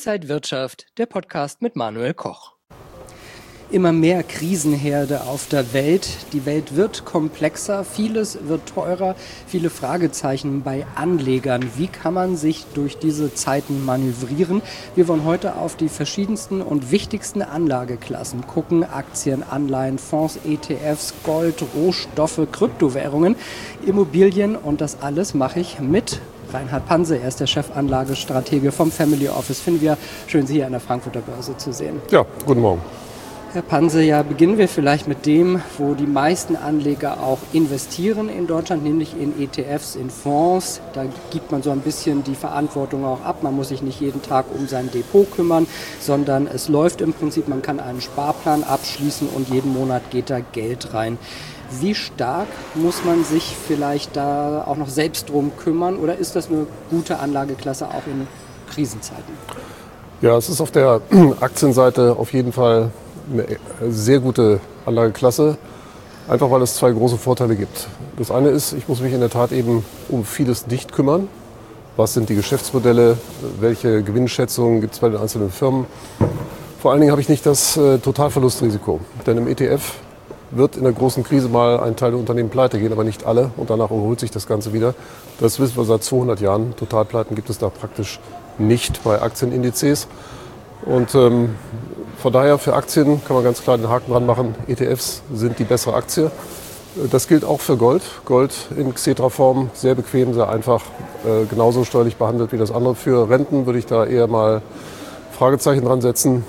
Inside Wirtschaft, der Podcast mit Manuel Koch. Immer mehr Krisenherde auf der Welt. Die Welt wird komplexer, vieles wird teurer, viele Fragezeichen bei Anlegern. Wie kann man sich durch diese Zeiten manövrieren? Wir wollen heute auf die verschiedensten und wichtigsten Anlageklassen gucken. Aktien, Anleihen, Fonds, ETFs, Gold, Rohstoffe, Kryptowährungen, Immobilien und das alles mache ich mit Reinhard Panse. Er ist der Chefanlagestratege vom Family Office Finvia. Schön, Sie hier an der Frankfurter Börse zu sehen. Ja, guten Morgen. Herr Panse, ja, beginnen wir vielleicht mit dem, wo die meisten Anleger auch investieren in Deutschland, nämlich in ETFs, in Fonds. Da gibt man so ein bisschen die Verantwortung auch ab. Man muss sich nicht jeden Tag um sein Depot kümmern, sondern es läuft im Prinzip, man kann einen Sparplan abschließen und jeden Monat geht da Geld rein. Wie stark muss man sich vielleicht da auch noch selbst drum kümmern oder ist das eine gute Anlageklasse auch in Krisenzeiten? Ja, es ist auf der Aktienseite auf jeden Fall eine sehr gute Anlageklasse, einfach weil es zwei große Vorteile gibt. Das eine ist, ich muss mich in der Tat eben um vieles nicht kümmern. Was sind die Geschäftsmodelle, welche Gewinnschätzungen gibt es bei den einzelnen Firmen? Vor allen Dingen habe ich nicht das Totalverlustrisiko, denn im ETF wird in der großen Krise mal ein Teil der Unternehmen pleite gehen, aber nicht alle und danach erholt sich das Ganze wieder. Das wissen wir seit 200 Jahren. Totalpleiten gibt es da praktisch nicht bei Aktienindizes. Und von daher für Aktien kann man ganz klar den Haken dran machen, ETFs sind die bessere Aktie. Das gilt auch für Gold. Gold in Xetra-Form, sehr bequem, sehr einfach, genauso steuerlich behandelt wie das andere. Für Renten würde ich da eher mal Fragezeichen dran setzen.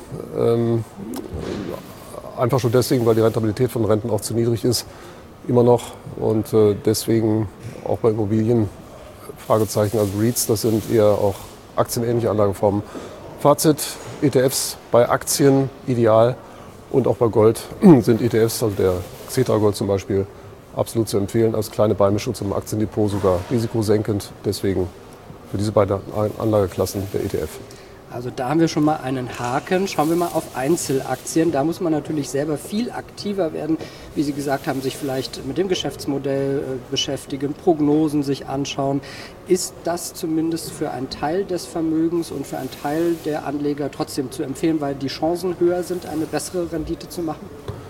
Einfach schon deswegen, weil die Rentabilität von Renten auch zu niedrig ist, immer noch. Und deswegen auch bei Immobilien Fragezeichen, also REITs, das sind eher auch aktienähnliche Anlageformen. Fazit, ETFs bei Aktien ideal und auch bei Gold sind ETFs, also der Xetra Gold zum Beispiel, absolut zu empfehlen als kleine Beimischung zum Aktiendepot, sogar risikosenkend. Deswegen für diese beiden Anlageklassen der ETF. Also da haben wir schon mal einen Haken. Schauen wir mal auf Einzelaktien. Da muss man natürlich selber viel aktiver werden, wie Sie gesagt haben, sich vielleicht mit dem Geschäftsmodell beschäftigen, Prognosen sich anschauen. Ist das zumindest für einen Teil des Vermögens und für einen Teil der Anleger trotzdem zu empfehlen, weil die Chancen höher sind, eine bessere Rendite zu machen?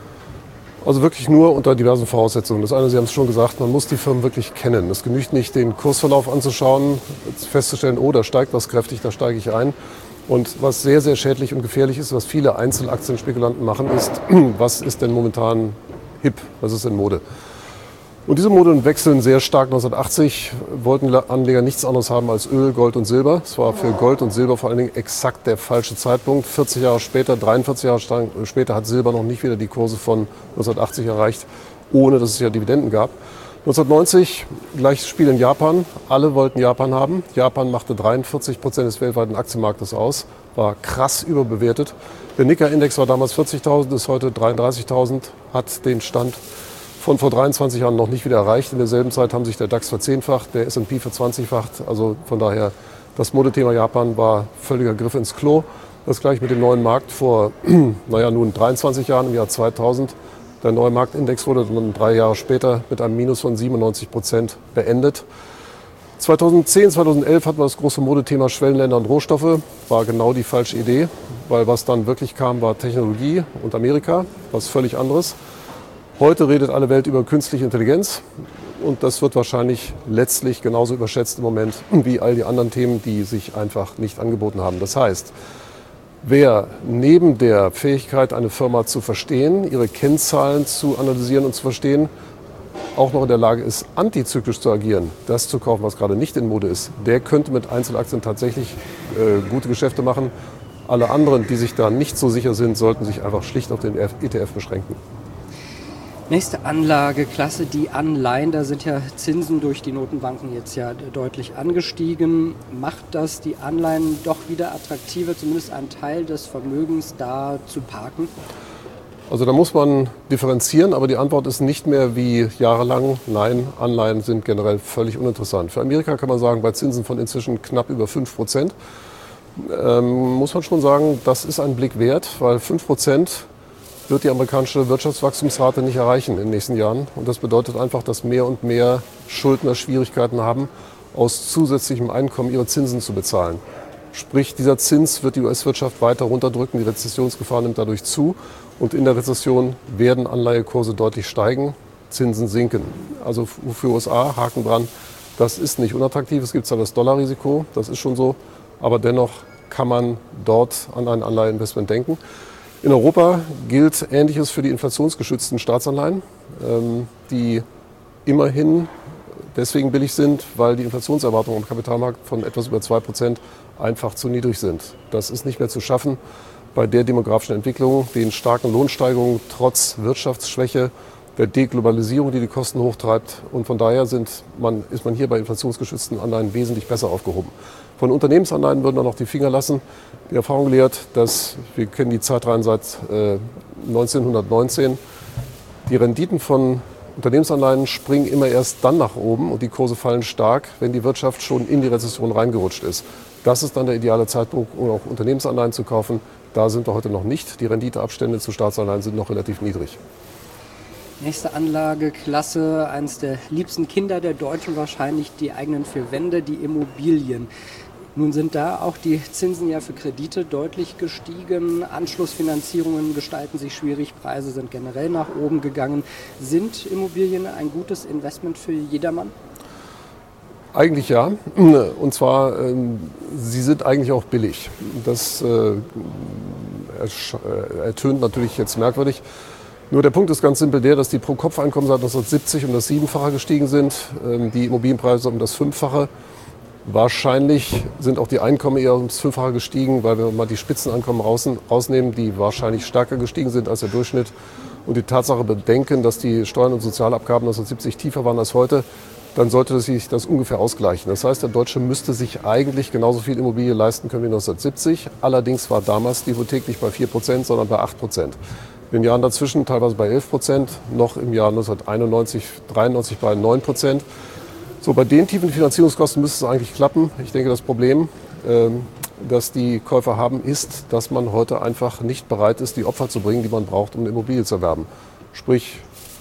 Also wirklich nur unter diversen Voraussetzungen. Das eine, Sie haben es schon gesagt, man muss die Firmen wirklich kennen. Es genügt nicht, den Kursverlauf anzuschauen, festzustellen, oh, da steigt was kräftig, da steige ich ein. Und was sehr, sehr schädlich und gefährlich ist, was viele Einzelaktienspekulanten machen, ist, was ist denn momentan hip, was ist denn Mode? Und diese Moden wechseln sehr stark. 1980 wollten Anleger nichts anderes haben als Öl, Gold und Silber. Es war für Gold und Silber vor allen Dingen exakt der falsche Zeitpunkt. 40 Jahre später, 43 Jahre später hat Silber noch nicht wieder die Kurse von 1980 erreicht, ohne dass es ja Dividenden gab. 1990, gleiches Spiel in Japan. Alle wollten Japan haben. Japan machte 43% des weltweiten Aktienmarktes aus, war krass überbewertet. Der Nikkei-Index war damals 40.000, ist heute 33.000, hat den Stand von vor 23 Jahren noch nicht wieder erreicht. In derselben Zeit haben sich der DAX verzehnfacht, der S&P verzwanzigfacht. Also von daher, das Modethema Japan war völliger Griff ins Klo. Das gleich mit dem neuen Markt vor, nun 23 Jahren, im Jahr 2000. Der neue Marktindex wurde dann 3 Jahre später mit einem Minus von 97% beendet. 2010, 2011 hatten wir das große Modethema Schwellenländer und Rohstoffe. War genau die falsche Idee, weil was dann wirklich kam, war Technologie und Amerika, was völlig anderes. Heute redet alle Welt über künstliche Intelligenz und das wird wahrscheinlich letztlich genauso überschätzt im Moment wie all die anderen Themen, die sich einfach nicht angeboten haben. Das heißt, wer neben der Fähigkeit, eine Firma zu verstehen, ihre Kennzahlen zu analysieren und zu verstehen, auch noch in der Lage ist, antizyklisch zu agieren, das zu kaufen, was gerade nicht in Mode ist, der könnte mit Einzelaktien tatsächlich gute Geschäfte machen. Alle anderen, die sich da nicht so sicher sind, sollten sich einfach schlicht auf den ETF beschränken. Nächste Anlageklasse, die Anleihen. Da sind ja Zinsen durch die Notenbanken jetzt ja deutlich angestiegen. Macht das die Anleihen doch wieder attraktiver, zumindest einen Teil des Vermögens da zu parken? Also da muss man differenzieren, aber die Antwort ist nicht mehr wie jahrelang. Nein, Anleihen sind generell völlig uninteressant. Für Amerika kann man sagen, bei Zinsen von inzwischen knapp über 5%, muss man schon sagen, das ist ein Blick wert, weil 5% wird die amerikanische Wirtschaftswachstumsrate nicht erreichen in den nächsten Jahren. Und das bedeutet einfach, dass mehr und mehr Schuldner Schwierigkeiten haben, aus zusätzlichem Einkommen ihre Zinsen zu bezahlen. Sprich, dieser Zins wird die US-Wirtschaft weiter runterdrücken, die Rezessionsgefahr nimmt dadurch zu und in der Rezession werden Anleihekurse deutlich steigen, Zinsen sinken. Also für USA, Haken dran, das ist nicht unattraktiv, es gibt zwar das Dollarrisiko, das ist schon so, aber dennoch kann man dort an ein Anleiheinvestment denken. In Europa gilt Ähnliches für die inflationsgeschützten Staatsanleihen, die immerhin deswegen billig sind, weil die Inflationserwartungen am Kapitalmarkt von etwas über 2% einfach zu niedrig sind. Das ist nicht mehr zu schaffen bei der demografischen Entwicklung, den starken Lohnsteigerungen trotz Wirtschaftsschwäche, der Deglobalisierung, die die Kosten hochtreibt. Und von daher ist man hier bei inflationsgeschützten Anleihen wesentlich besser aufgehoben. Von Unternehmensanleihen würden wir noch die Finger lassen. Die Erfahrung lehrt, dass, wir kennen die Zeitreihen seit 1919, die Renditen von Unternehmensanleihen springen immer erst dann nach oben und die Kurse fallen stark, wenn die Wirtschaft schon in die Rezession reingerutscht ist. Das ist dann der ideale Zeitpunkt, um auch Unternehmensanleihen zu kaufen. Da sind wir heute noch nicht. Die Renditeabstände zu Staatsanleihen sind noch relativ niedrig. Nächste Anlageklasse, eines der liebsten Kinder der Deutschen wahrscheinlich, die eigenen vier Wände, die Immobilien. Nun sind da auch die Zinsen ja für Kredite deutlich gestiegen. Anschlussfinanzierungen gestalten sich schwierig, Preise sind generell nach oben gegangen. Sind Immobilien ein gutes Investment für jedermann? Eigentlich ja. Und zwar, sie sind eigentlich auch billig. Das ertönt natürlich jetzt merkwürdig. Nur der Punkt ist ganz simpel der, dass die Pro-Kopf-Einkommen seit 1970 um das 7-fache gestiegen sind, die Immobilienpreise um das 5-fache. Wahrscheinlich sind auch die Einkommen eher ums 5-fache gestiegen, weil wir mal die Spitzeneinkommen rausnehmen, die wahrscheinlich stärker gestiegen sind als der Durchschnitt. Und die Tatsache bedenken, dass die Steuern und Sozialabgaben 1970 tiefer waren als heute, dann sollte sich das ungefähr ausgleichen. Das heißt, der Deutsche müsste sich eigentlich genauso viel Immobilie leisten können wie 1970. Allerdings war damals die Hypothek nicht bei 4%, sondern bei 8%. In den Jahren dazwischen teilweise bei 11%, noch im Jahr 1991, 93 bei 9%. So, bei den tiefen Finanzierungskosten müsste es eigentlich klappen. Ich denke, das Problem, das die Käufer haben, ist, dass man heute einfach nicht bereit ist, die Opfer zu bringen, die man braucht, um eine Immobilie zu erwerben. Sprich,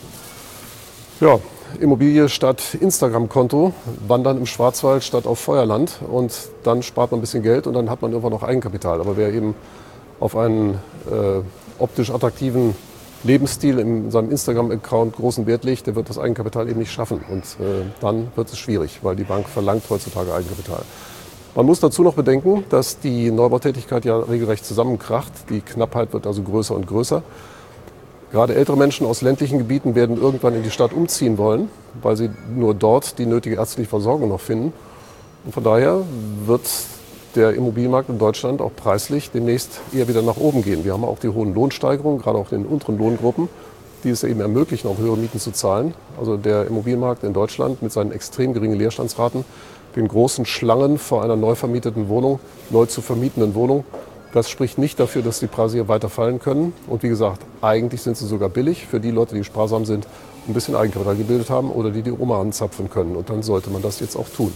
ja, Immobilie statt Instagram-Konto, Wandern im Schwarzwald statt auf Feuerland und dann spart man ein bisschen Geld und dann hat man irgendwann noch Eigenkapital. Aber wer eben auf einen optisch attraktiven Lebensstil in seinem Instagram-Account großen Wert legt, der wird das Eigenkapital eben nicht schaffen. Und dann wird es schwierig, weil die Bank verlangt heutzutage Eigenkapital. Man muss dazu noch bedenken, dass die Neubautätigkeit ja regelrecht zusammenkracht. Die Knappheit wird also größer und größer. Gerade ältere Menschen aus ländlichen Gebieten werden irgendwann in die Stadt umziehen wollen, weil sie nur dort die nötige ärztliche Versorgung noch finden. Und von daher wird der Immobilienmarkt in Deutschland auch preislich demnächst eher wieder nach oben gehen. Wir haben auch die hohen Lohnsteigerungen, gerade auch in den unteren Lohngruppen, die es eben ermöglichen, auch höhere Mieten zu zahlen. Also der Immobilienmarkt in Deutschland mit seinen extrem geringen Leerstandsraten, den großen Schlangen vor einer neu vermieteten Wohnung, neu zu vermietenden Wohnung, das spricht nicht dafür, dass die Preise hier weiter fallen können. Und wie gesagt, eigentlich sind sie sogar billig für die Leute, die sparsam sind, ein bisschen Eigenkapital gebildet haben oder die Oma anzapfen können. Und dann sollte man das jetzt auch tun.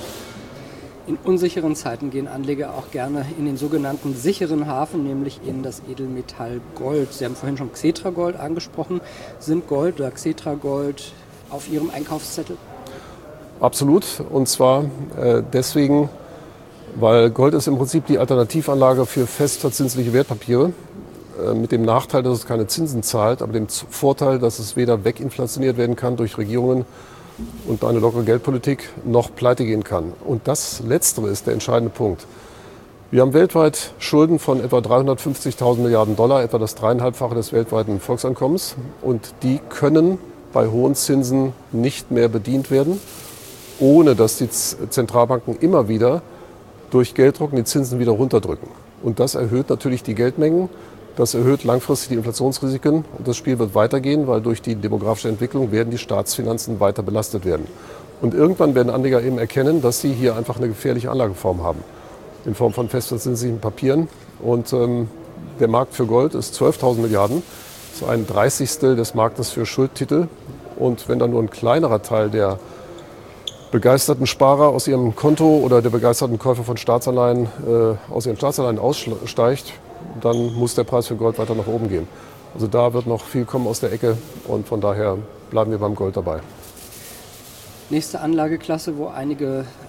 In unsicheren Zeiten gehen Anleger auch gerne in den sogenannten sicheren Hafen, nämlich in das Edelmetall Gold. Sie haben vorhin schon Xetra Gold angesprochen. Sind Gold oder Xetra Gold auf Ihrem Einkaufszettel? Absolut. Und zwar deswegen, weil Gold ist im Prinzip die Alternativanlage für festverzinsliche Wertpapiere. Mit dem Nachteil, dass es keine Zinsen zahlt, aber dem Vorteil, dass es weder weginflationiert werden kann durch Regierungen und eine lockere Geldpolitik noch pleite gehen kann. Und das Letztere ist der entscheidende Punkt. Wir haben weltweit Schulden von etwa 350.000 Milliarden Dollar, etwa das 3,5-fache des weltweiten Volkseinkommens. Und die können bei hohen Zinsen nicht mehr bedient werden, ohne dass die Zentralbanken immer wieder durch Gelddrucken die Zinsen wieder runterdrücken. Und das erhöht natürlich die Geldmengen. Das erhöht langfristig die Inflationsrisiken und das Spiel wird weitergehen, weil durch die demografische Entwicklung werden die Staatsfinanzen weiter belastet werden. Und irgendwann werden Anleger eben erkennen, dass sie hier einfach eine gefährliche Anlageform haben, in Form von festverzinslichen Papieren. Und der Markt für Gold ist 12.000 Milliarden, das ist 1/30 des Marktes für Schuldtitel. Und wenn dann nur ein kleinerer Teil der begeisterten Sparer aus ihrem Konto oder der begeisterten Käufer von Staatsanleihen aus ihren Staatsanleihen aussteigt, dann muss der Preis für Gold weiter nach oben gehen. Also da wird noch viel kommen aus der Ecke und von daher bleiben wir beim Gold dabei. Nächste Anlageklasse, wo einige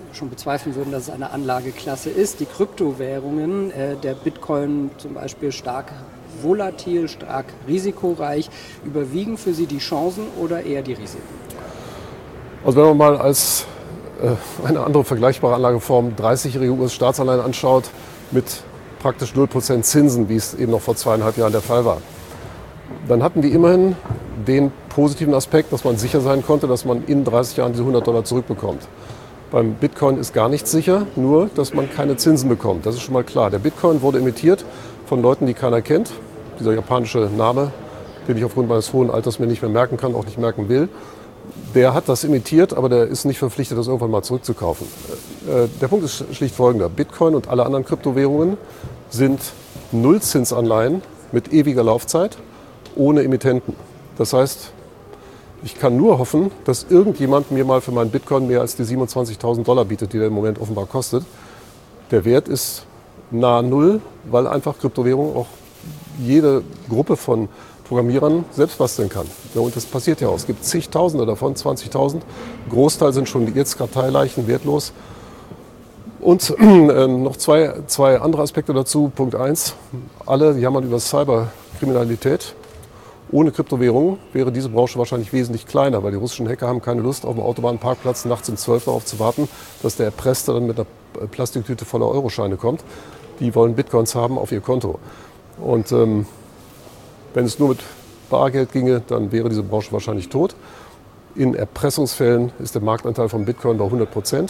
schon bezweifeln würden, dass es eine Anlageklasse ist. Die Kryptowährungen, der Bitcoin zum Beispiel stark volatil, stark risikoreich. Überwiegen für Sie die Chancen oder eher die Risiken? Also wenn man mal als eine andere vergleichbare Anlageform 30-jährige US-Staatsanleihen anschaut, mit praktisch 0% Zinsen, wie es eben noch vor 2,5 Jahren der Fall war, dann hatten die immerhin den positiven Aspekt, dass man sicher sein konnte, dass man in 30 Jahren diese $100 zurückbekommt. Beim Bitcoin ist gar nichts sicher, nur dass man keine Zinsen bekommt. Das ist schon mal klar. Der Bitcoin wurde emittiert von Leuten, die keiner kennt. Dieser japanische Name, den ich aufgrund meines hohen Alters mir nicht mehr merken kann, auch nicht merken will, der hat das emittiert, aber der ist nicht verpflichtet, das irgendwann mal zurückzukaufen. Der Punkt ist schlicht folgender. Bitcoin und alle anderen Kryptowährungen sind Nullzinsanleihen mit ewiger Laufzeit, ohne Emittenten. Das heißt, ich kann nur hoffen, dass irgendjemand mir mal für meinen Bitcoin mehr als die $27.000 bietet, die der im Moment offenbar kostet. Der Wert ist nahe Null, weil einfach Kryptowährungen auch jede Gruppe von Programmierern selbst basteln kann. Ja, und das passiert ja auch. Es gibt zigtausende davon, 20.000. Großteil sind schon jetzt Karteileichen, wertlos. Und noch zwei andere Aspekte dazu. Punkt 1, alle jammern über Cyberkriminalität. Ohne Kryptowährungen wäre diese Branche wahrscheinlich wesentlich kleiner, weil die russischen Hacker haben keine Lust, auf dem Autobahnparkplatz nachts um 12 darauf zu warten, dass der Erpresste dann mit einer Plastiktüte voller Euroscheine kommt. Die wollen Bitcoins haben auf ihr Konto. Und wenn es nur mit Bargeld ginge, dann wäre diese Branche wahrscheinlich tot. In Erpressungsfällen ist der Marktanteil von Bitcoin bei 100%.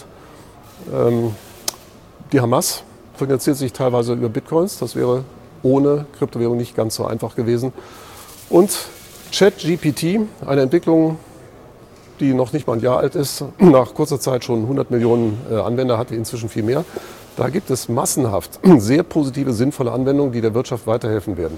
Die Hamas finanziert sich teilweise über Bitcoins. Das wäre ohne Kryptowährung nicht ganz so einfach gewesen. Und ChatGPT, eine Entwicklung, die noch nicht mal ein Jahr alt ist, nach kurzer Zeit schon 100 Millionen Anwender hatte, inzwischen viel mehr. Da gibt es massenhaft sehr positive, sinnvolle Anwendungen, die der Wirtschaft weiterhelfen werden.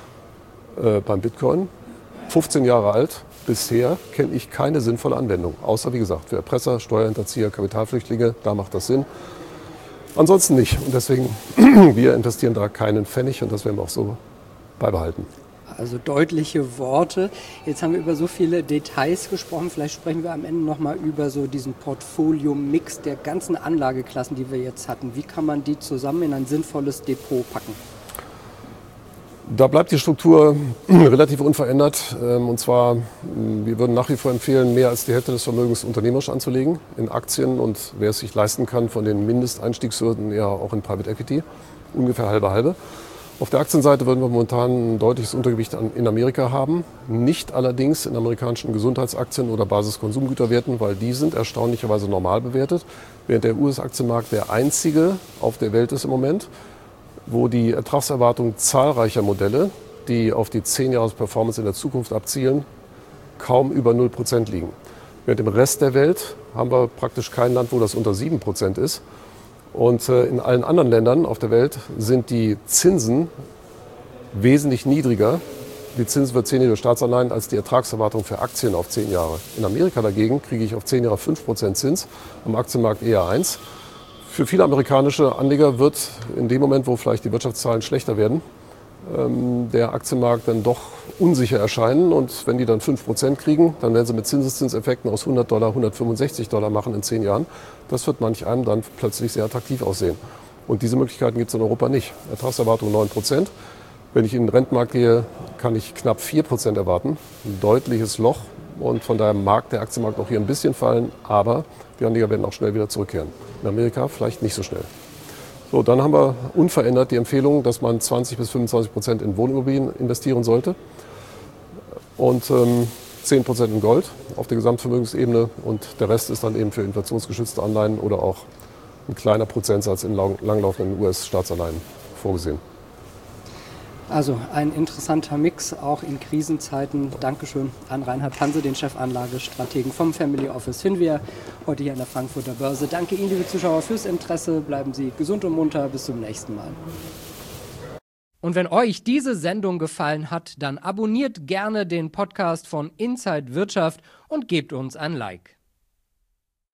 Beim Bitcoin, 15 Jahre alt, bisher kenne ich keine sinnvolle Anwendung. Außer, wie gesagt, für Erpresser, Steuerhinterzieher, Kapitalflüchtlinge, da macht das Sinn. Ansonsten nicht. Und deswegen, wir investieren da keinen Pfennig und das werden wir auch so beibehalten. Also deutliche Worte. Jetzt haben wir über so viele Details gesprochen. Vielleicht sprechen wir am Ende nochmal über so diesen Portfolio-Mix der ganzen Anlageklassen, die wir jetzt hatten. Wie kann man die zusammen in ein sinnvolles Depot packen? Da bleibt die Struktur relativ unverändert. Und zwar, wir würden nach wie vor empfehlen, mehr als die Hälfte des Vermögens unternehmerisch anzulegen, in Aktien und wer es sich leisten kann, von den Mindesteinstiegshürden eher auch in Private Equity, ungefähr halbe. Auf der Aktienseite würden wir momentan ein deutliches Untergewicht in Amerika haben, nicht allerdings in amerikanischen Gesundheitsaktien oder Basiskonsumgüterwerten, weil die sind erstaunlicherweise normal bewertet, während der US-Aktienmarkt der einzige auf der Welt ist im Moment, wo die Ertragserwartung zahlreicher Modelle, die auf die 10-Jahres-Performance in der Zukunft abzielen, kaum über 0% liegen. Während im Rest der Welt haben wir praktisch kein Land, wo das unter 7% ist. Und in allen anderen Ländern auf der Welt sind die Zinsen wesentlich niedriger, die Zinsen für 10-jährige Staatsanleihen, als die Ertragserwartung für Aktien auf 10 Jahre. In Amerika dagegen kriege ich auf 10 Jahre 5% Zins, am Aktienmarkt eher 1%. Für viele amerikanische Anleger wird in dem Moment, wo vielleicht die Wirtschaftszahlen schlechter werden, der Aktienmarkt dann doch unsicher erscheinen. Und wenn die dann 5% kriegen, dann werden sie mit Zinseszinseffekten aus $100 $165 machen in 10 Jahren. Das wird manch einem dann plötzlich sehr attraktiv aussehen. Und diese Möglichkeiten gibt es in Europa nicht. Ertragserwartung 9%. Wenn ich in den Rentenmarkt gehe, kann ich knapp 4% erwarten. Ein deutliches Loch. Und von daher mag der Aktienmarkt auch hier ein bisschen fallen, aber die Anleger werden auch schnell wieder zurückkehren. In Amerika vielleicht nicht so schnell. So, dann haben wir unverändert die Empfehlung, dass man 20-25% in Wohnimmobilien investieren sollte und 10% in Gold auf der Gesamtvermögensebene und der Rest ist dann eben für inflationsgeschützte Anleihen oder auch ein kleiner Prozentsatz in langlaufenden US-Staatsanleihen vorgesehen. Also ein interessanter Mix, auch in Krisenzeiten. Dankeschön an Reinhard Hanse, den Chefanlagestrategen vom Family Office Finvia, heute hier an der Frankfurter Börse. Danke Ihnen, liebe Zuschauer, fürs Interesse. Bleiben Sie gesund und munter. Bis zum nächsten Mal. Und wenn euch diese Sendung gefallen hat, dann abonniert gerne den Podcast von Inside Wirtschaft und gebt uns ein Like.